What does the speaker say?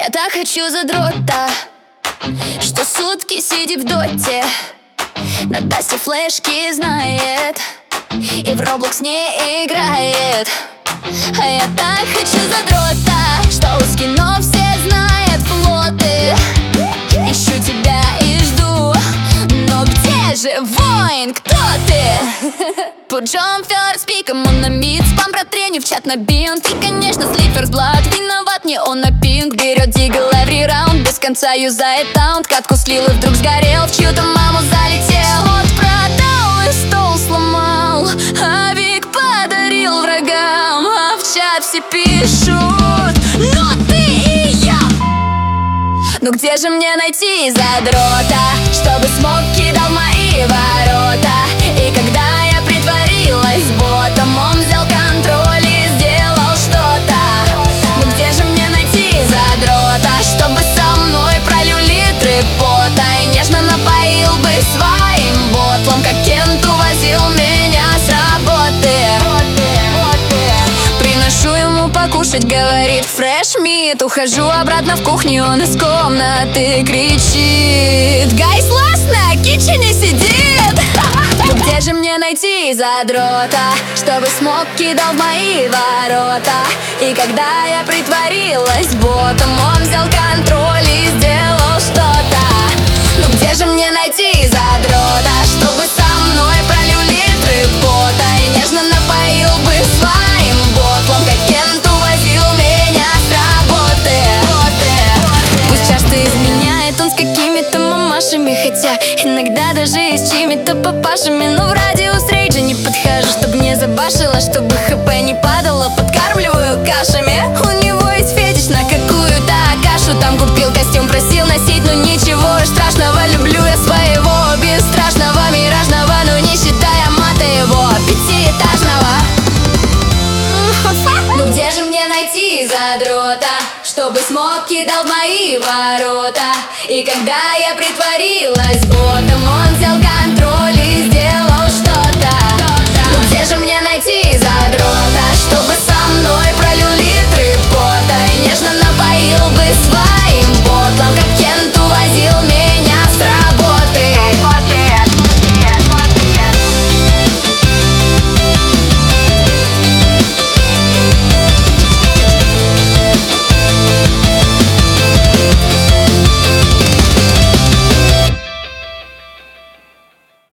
Я так хочу задрота, что сутки сидит в доте, на Дасте флешки знает и в Roblox не играет. А я так хочу задрота, что узкий, но все знают флоты. Ищу тебя и жду, но где же воин, кто ты? Put jump first, пиком он на мид, спам про треню в чат набил. Ты, конечно, слиперс блад, виноват не он, на пинг. Берет дигл every раунд, без конца юзает таунт. Катку слил и вдруг сгорел, в чью-то маму залетел. Вот продал и стол сломал, а Вик подарил врагам. А в чат все пишут: но ты и я. Ну где же мне найти задрота, чтобы смог кидал мои ворота? И когда я притворилась ботом, он взял контроль и сделал что-то. Ну где же мне найти задрота, чтобы со мной пролил литры пота и нежно напоил бы своим ботлом, как Кент увозил меня с работы. Приношу ему покушать, говорит фреш мит. Ухожу обратно в кухню, он из комнаты кричит: гайс ласт на кичене сидит. Ну где же мне найти задрота, чтобы смог кидал в мои ворота? И когда я притворилась ботом, он взял контроль и сделал что-то. Ну где же мне найти задрота, чтобы со мной пролил литры пота и нежно напоил бы своим ботлом, как Кент увозил меня с работы. Пусть часто изменяет он с какими-то мамашами, хотя иногда даже и с чьими-то папашами. Но в радиус рейджа не подхожу, чтобы не забашило, чтобы хп не падало, подкармливаю кашами. У него есть фетиш на какую-то кашу, там купил костюм, просил носить, но ничего страшного. Люблю я своего бесстрашного, миражного, но не считая мата его пятиэтажного. Ну где же мне найти задрота, чтобы смог кидал в мои ворота? И когда я притворилась ботом, он взял контроль